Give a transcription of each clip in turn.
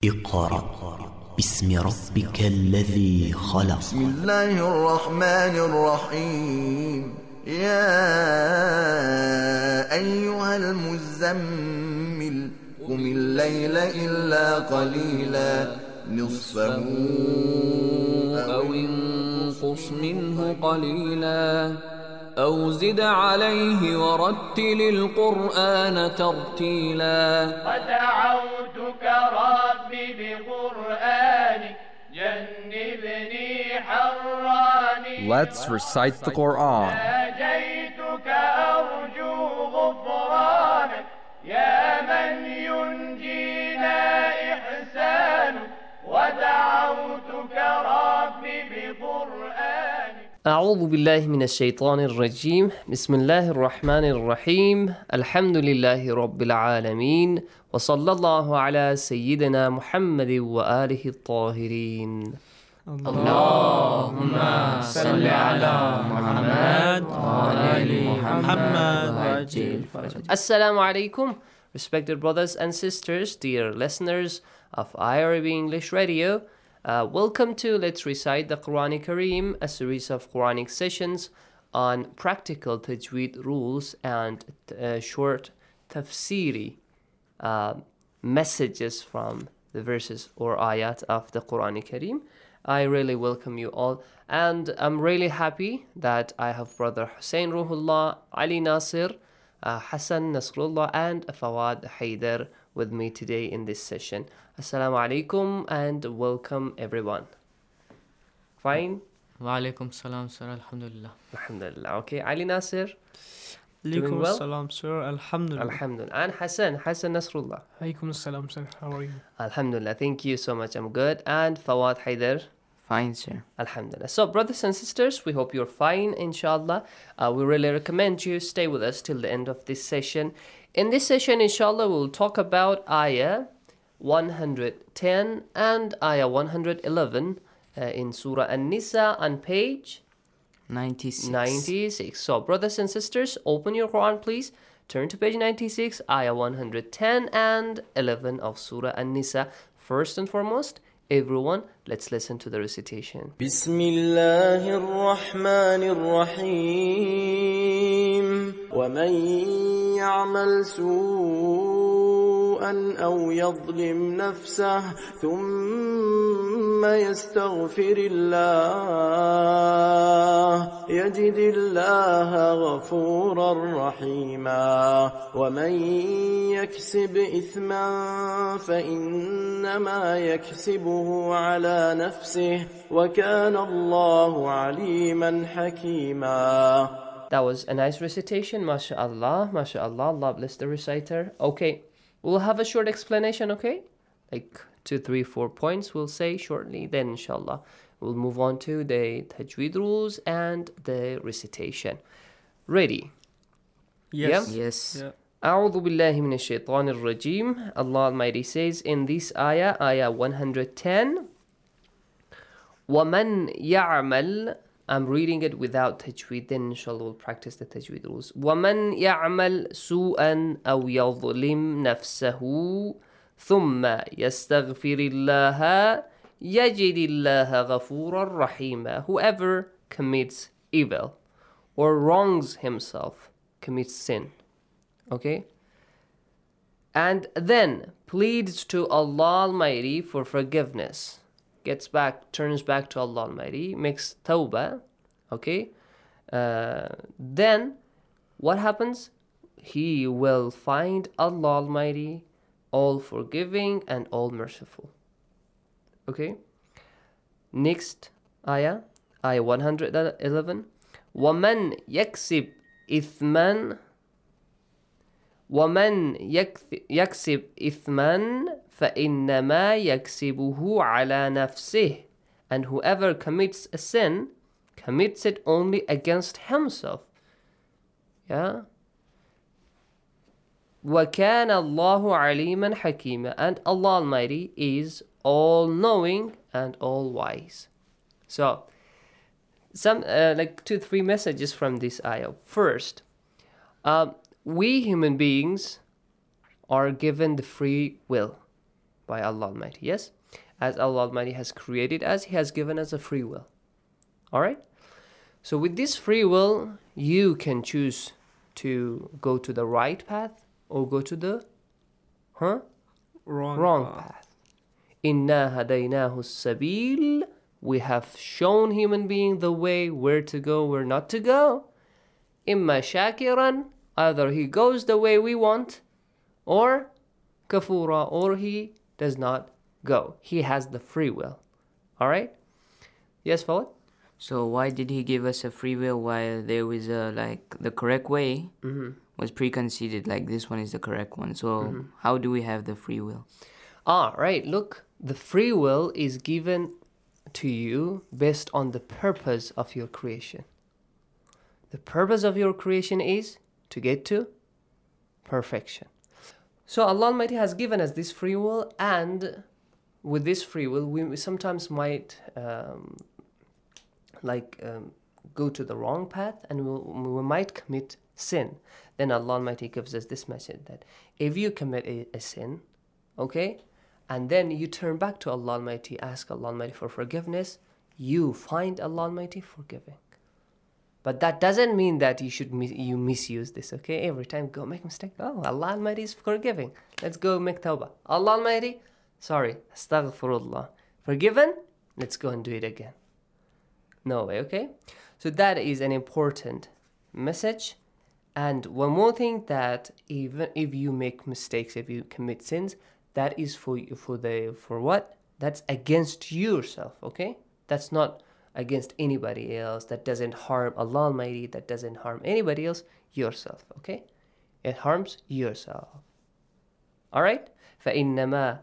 اقرأ باسم ربك الذي خلق. بسم الله الرحمن الرحيم. يا أيها المزمل قم الليل إلا قليلا نصفه أو انقص منه قليلا أو زد عليه ورتل القرآن ترتيلا. ودعوتك ربي بقرآنك جنبني حراني. Let's recite the Quran. ناجيتك أرجو غفرانك يا من ينجينا إحسانك. ودعوتك ربي بقرآنك. أعوذ بالله من الشيطان الرجيم. بسم الله الرحمن الرحيم. الحمد لله رب العالمين وصلى الله على سيدنا محمد وآله الطاهرين. اللهم صل على محمد وآل محمد. Assalamu alaikum, respected brothers and sisters, dear listeners of IRB English Radio. Welcome to Let's Recite the Quran Kareem, a series of Quranic sessions on practical tajweed rules and short tafsiri messages from the verses or ayat of the Quran Kareem. I really welcome you all, and I'm really happy that I have brother Hussein Ruhullah, Ali Nasir, Hassan Nasrullah, and Fawad Haider with me today in this session. Assalamu alaikum and welcome everyone. Fine? Wa alaikum salam, sir. Alhamdulillah. Alhamdulillah. Okay, Ali Nasir? Doing Alaikum well? salam, sir. Alhamdulillah. Alhamdulillah. And Hassan Nasrullah? Alaikum salam, sir. How are you? Alhamdulillah. Thank you so much. I'm good. And Fawad Haider? Fine, sir. Alhamdulillah. So, brothers and sisters, we hope you're fine, inshallah. We really recommend you stay with us till the end of this session. In this session, inshallah, we'll talk about Ayah 110 and Ayah 111 in Surah An-Nisa on page 96. So, brothers and sisters, open your Quran, please. Turn to page 96, Ayah 110 and 11 of Surah An-Nisa. First and foremost, everyone, let's listen to the recitation. بسم الله الرحمن الرحيم. ومن يعمل سوءا أو يظلم نفسه ثم يستغفر الله يجد الله غفورا رحيما. ومن يكسب إثما فإنما يكسبه على نفسه وكان الله عليما حكيما. That was a nice recitation, mashallah, mashallah. Allah bless the reciter. Okay, we'll have a short explanation, okay? Like 2, 3, 4 points we'll say shortly. Then, inshallah, we'll move on to the tajweed rules and the recitation. Ready? Yes. Yeah? Yes. Yeah. أعوذ بالله من الشيطان الرجيم. Allah Almighty says in this ayah, ayah 110, وَمَنْ يَعْمَلْ. I'm reading it without tajweed, then inshallah we'll practice the tajweed rules. وَمَنْ يَعْمَلْ سُوءًا أَوْ يَظْلِمْ نَفْسَهُ ثُمَّ يَسْتَغْفِرِ اللَّهَ يَجِدِ اللَّهَ غَفُورًا رَحِيمًا. Whoever commits evil or wrongs himself, commits sin, okay, and then pleads to Allah Almighty for forgiveness, turns back to Allah Almighty, makes tawbah, okay, then what happens? He will find Allah Almighty all forgiving and all merciful. Okay, next ayah 111. وَمَنْ يَكْسِبْ إِثْمًا فَإِنَّمَا يَكْسِبُهُ عَلَى نَفْسِهِ. And whoever commits a sin, commits it only against himself. Yeah? وَكَانَ اللَّهُ عَلِيمًا حَكِيمًا. And Allah Almighty is all-knowing and all-wise. So, some like 2, 3 messages from this ayah. First, we human beings are given the free will by Allah Almighty. Yes? As Allah Almighty has created us, He has given us a free will. Alright? So with this free will, you can choose to go to the right path or go to the wrong path. Inna hadaynahu sabil. We have shown human being the way, where to go, where not to go. Imma shakiran, either he goes the way we want, or kafura, or he does not go. He has the free will. Alright? Yes, Fawad? So why did he give us a free will while there was the correct way was preconceived, like this one is the correct one? So how do we have the free will? Right. Look, the free will is given to you based on the purpose of your creation. The purpose of your creation is to get to perfection. So Allah Almighty has given us this free will, and with this free will, we sometimes might go to the wrong path, and we might commit sin. Then Allah Almighty gives us this message that if you commit a sin, okay, and then you turn back to Allah Almighty, ask Allah Almighty for forgiveness, you find Allah Almighty forgiving. But that doesn't mean that you misuse this, okay? Every time go make a mistake, Allah Almighty is forgiving. Let's go make tawbah. Allah Almighty, sorry, astaghfirullah. Forgiven? Let's go and do it again. No way, okay? So that is an important message. And one more thing, that even if you make mistakes, if you commit sins, that is for what? That's against yourself, okay? That's not against anybody else. That doesn't harm Allah Almighty. That doesn't harm anybody else. Yourself, okay? It harms yourself. Alright? فَإِنَّمَا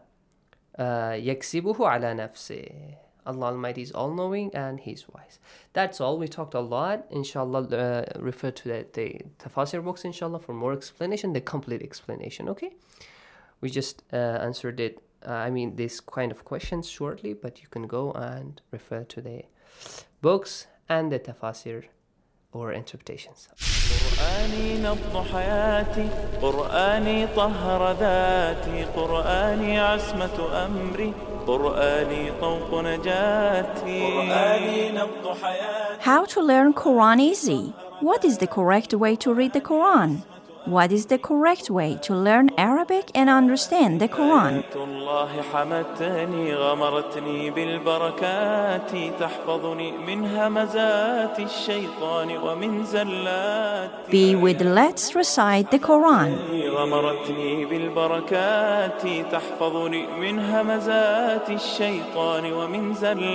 يَكْسِبُهُ عَلَى نَفْسِهِ. Allah Almighty is all-knowing and He's wise. That's all. We talked a lot. Inshallah, refer to the tafasir books, inshallah, for more explanation, the complete explanation, okay? We just answered it, this kind of questions shortly, but you can go and refer to the books and the tafasir or interpretations. قرآني نبض حياتي، قرآني طهر ذاتي، قرآني عصمة أمري، قرآني طوق نجاتي، قرآني نبض حياتي. How to learn Quran easy? What is the correct way to read the Quran? What is the correct way to learn Arabic and understand the Quran? الله حمتني غمرتني بالبركات تحفظني من همزات الشيطان ومن زلات. Be with Let's Recite the Quran. غمرتني بالبركات تحفظني من همزات الشيطان ومن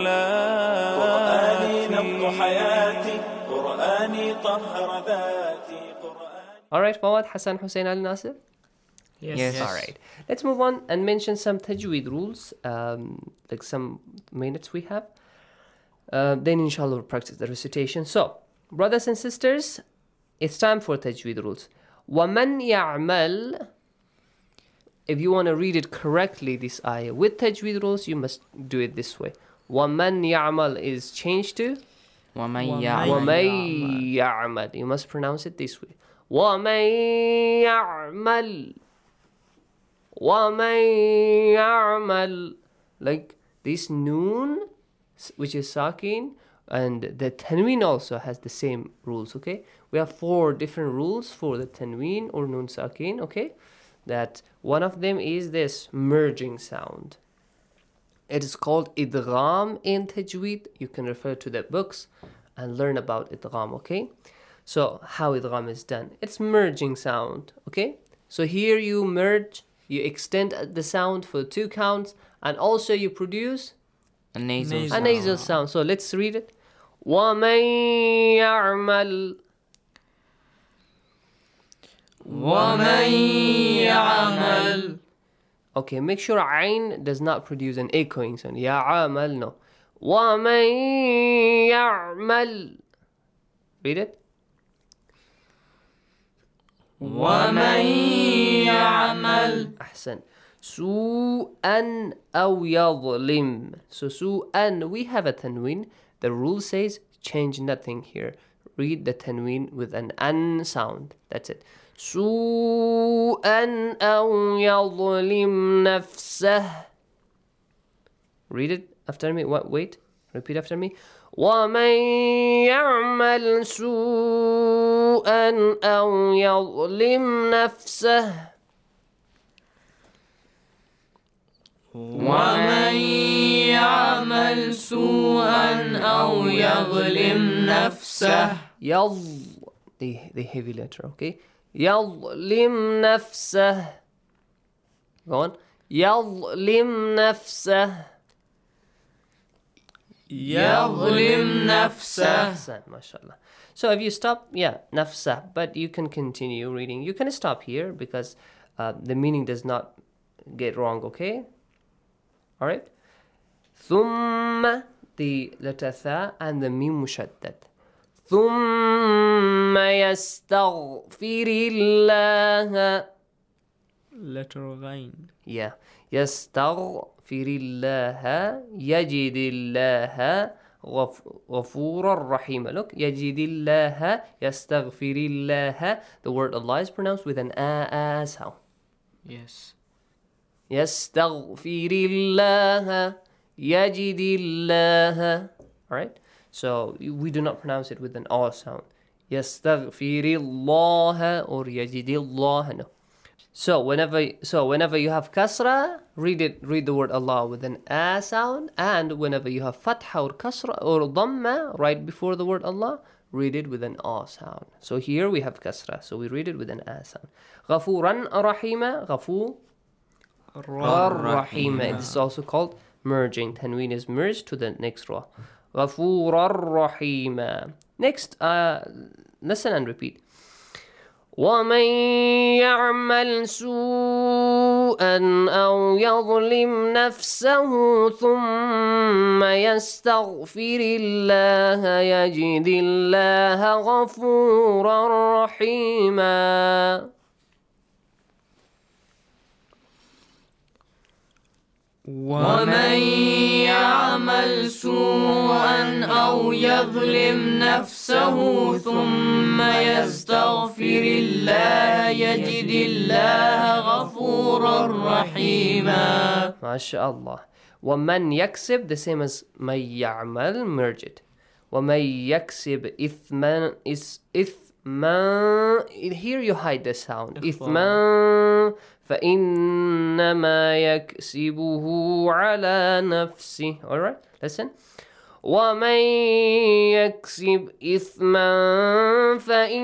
زلات. قرآني نبض حياتي، قرآني طهر ذاتي. Alright, Fawad, Hassan, Hussein, Al Nasir? Yes. Alright. Let's move on and mention some tajweed rules, like some minutes we have. Then inshallah we'll practice the recitation. So, brothers and sisters, it's time for tajweed rules. وَمَنْ يَعْمَلْ. If you want to read it correctly, this ayah, with tajweed rules, you must do it this way. وَمَنْ يَعْمَلْ is changed to وَمَنْ يَعْمَلْ. You must pronounce it this way. وَمَنْ يَعْمَلْ. وَمَنْ يَعْمَلْ. Like this noon, which is sakin, and the tanween also has the same rules, okay? We have 4 different rules for the tanween or noon sakin, okay? That one of them is this merging sound. It is called idgham in tajweed. You can refer to the books and learn about idgham, okay? So how idgham is done? It's merging sound, okay? So here you merge, you extend the sound for 2 counts, and also you produce a nasal sound. So let's read it. وَمَنْ يَعْمَلْ. وَمَنْ يَعْمَلْ. Okay, make sure Ain does not produce an echoing sound. يَعْمَلْ, no. وَمَنْ يَعْمَلْ. Read it. وَمَنْ يَعْمَلْ. أحسن. سُوءًا أَوْ يَظْلِمْ. So سُوءًا, we have a tanween. The rule says change nothing here. Read the tanween with an an sound. That's it. سُوءًا أَوْ يَظْلِمْ نَفْسَهُ. Read it after me. Wait. Repeat after me. وَمَنْ يَعْمَلْ سُوءًا أَوْ يَظْلِمْ نَفْسَهُ وَمَنْ يَعْمَلْ سُوءًا أَوْ يَظْلِمْ نَفْسَهُ the heavy letter, okay? يَظْلِمْ نَفْسَهُ. Go on. يَظْلِمْ نَفْسَهُ. يَظْلِمْ نَفْسَهُ. MashaAllah. So if you stop, nafsah, but you can continue reading. You can stop here because the meaning does not get wrong, okay? All right. ثم, the letter tha and the mim mushaddad. ثم يستغفر الله. Letter ghain. Yeah. يستغفر الله يجد الله غفورا رحيما. Look, يجد الله يستغفر الله. The word Allah is pronounced with an a sound. Yes. يستغفر الله يجد الله. Alright? So we do not pronounce it with an a sound. يستغفر الله or يجد الله. No. So whenever you have kasra, read the word Allah with an a sound, and whenever you have fatha or kasra or dhamma right before the word Allah, read it with an a sound. So here we have kasra, so we read it with an a sound. غفورا رحيما. غفور Rahima. This is also called merging. Tanween is merged to the next ra. غفورا رحيما. Next, listen and repeat. وَمَنْ يَعْمَلْ سُوءًا أَوْ يَظْلِمْ نَفْسَهُ ثُمَّ يَسْتَغْفِرِ اللَّهَ يَجِدِ اللَّهَ غَفُورًا رَحِيمًا. وَمَنْ يَعْمَلْ سُوءًا أَوْ يَظْلِمْ نَفْسَهُ ثُمَّ يَسْتَغْفِرِ اللَّهَ يَجِدِ اللَّهَ غَفُورًا رَحِيمًا. MashaAllah. وَمَنْ يَكْسِبْ, the same as مَنْ يَعْمَلْ, merge it. وَمَنْ يَكْسِبْ إِثْمًا is إِثْمًا. Here you hide the sound. إِثْمًا فإنما يكسبه على نفسه. Alright, listen. ومن يكسب إثما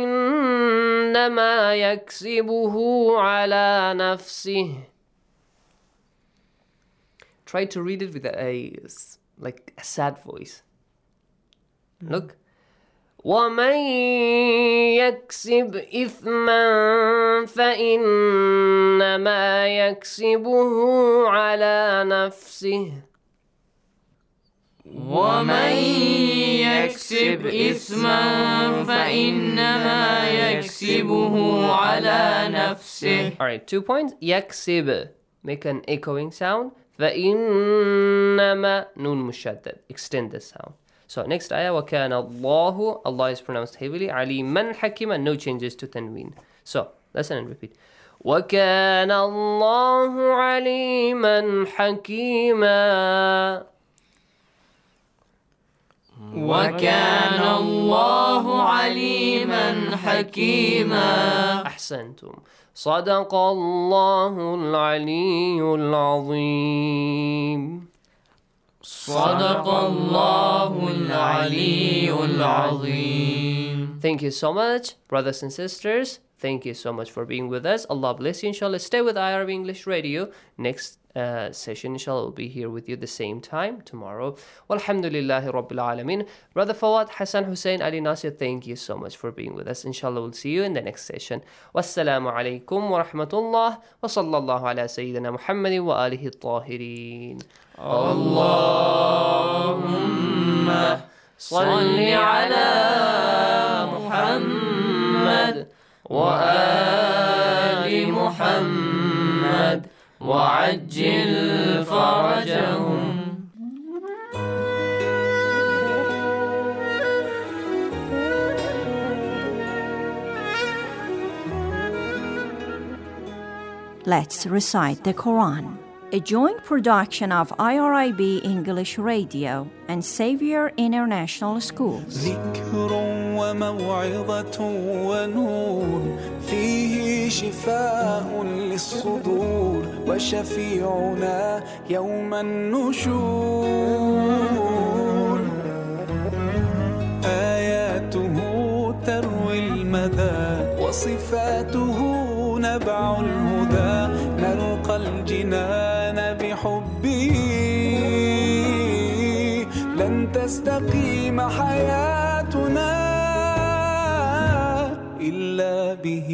فإنما يكسبه على نفسه. Try to read it with a sad voice. Look. وَمَنْ يَكْسِبْ إِثْمًا فَإِنَّمَا يَكْسِبُهُ عَلَى نَفْسِهِ. وَمَنْ يَكْسِبْ إِثْمًا فَإِنَّمَا يَكْسِبُهُ عَلَى نَفْسِهِ. Alright, 2 points. يَكْسِب, make an echoing sound. فَإِنَّمَا نون مشدد, extend the sound. So next ayah, وَكَانَ اللَّهُ, Allah is pronounced heavily, عَلِيمًا حَكِيمًا, no changes to tanween. So, listen and repeat. وَكَانَ اللَّهُ عَلِيمًا حَكِيمًا. وَكَانَ اللَّهُ عَلِيمًا حَكِيمًا. أحسنتم. صدق الله العلي العظيم. صدق الله العلي العظيم. Thank you so much, brothers and sisters. Thank you so much for being with us. Allah bless you, inshallah. Stay with IRB English Radio. Next session, inshallah, will be here with you the same time tomorrow. Walhamdulillahi Rabbil Alameen. Brother Fawad, Hassan, Hussein, Ali Nasir, thank you so much for being with us. Inshallah, we'll see you in the next session. Wassalamu alaikum wa rahmatullah wa sallallahu ala Sayyidina Muhammadin wa alihi at-tahirin. Allahumma salli ala Muhammad wa ali Muhammad wa ajil farajahum. Let's recite the Quran. a joint production of IRIB English Radio and Xavier International School. ذكر وموعظة ونور فيه شفاء للصدور وشفيعنا يوم النشور آياته تروي المدى وصفاته نبع الهدى نلقى الجنان بحبه لن تستقيم حياتنا إلا به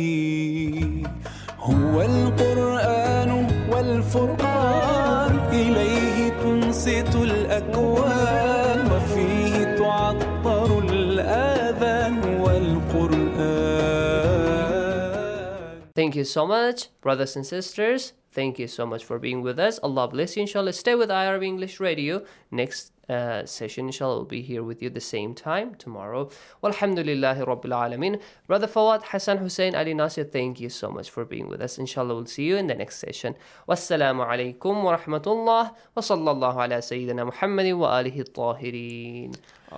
هو القرآن والفرقان إليه تنصت الأكوان وفيه تعطر الآذان والقرآن. Thank you so much, brothers and sisters. Thank you so much for being with us. Allah bless you, inshallah. Stay with IRB English Radio. Next session, inshallah, will be here with you the same time tomorrow. Walhamdulillahi Rabbil Alameen. Brother Fawad, Hassan, Hussein, Ali Nasir, thank you so much for being with us. Inshallah, we'll see you in the next session. Wassalamu alaikum wa rahmatullah wa sallallahu ala Sayyidina Muhammadin wa alihi at-tahirin.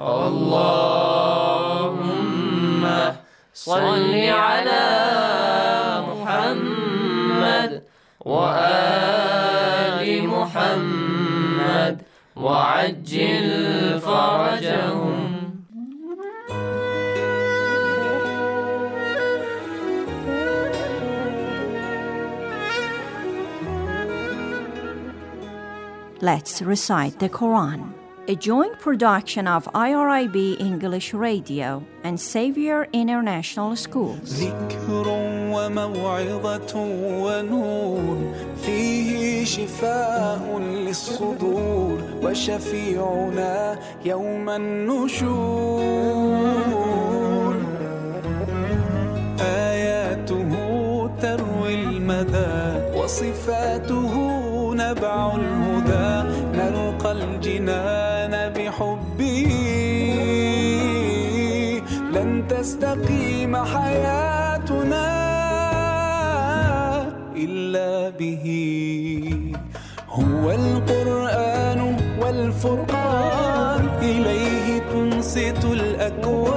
Allahumma salli ala Muhammad wa ali Muhammad وعجل فرجهم. Let's recite the Quran. A joint production of IRIB English Radio and Xavier International School. ذكر وموعظة ونور فيه شفاء للصدور وشفيعنا يوم النشور آياته تروي المدى وصفاته نبع الهدى نلقى الجنان بحبه لن تستقيم حياتنا إلا به هو القرآن والفرقان إليه تنصت الأكوان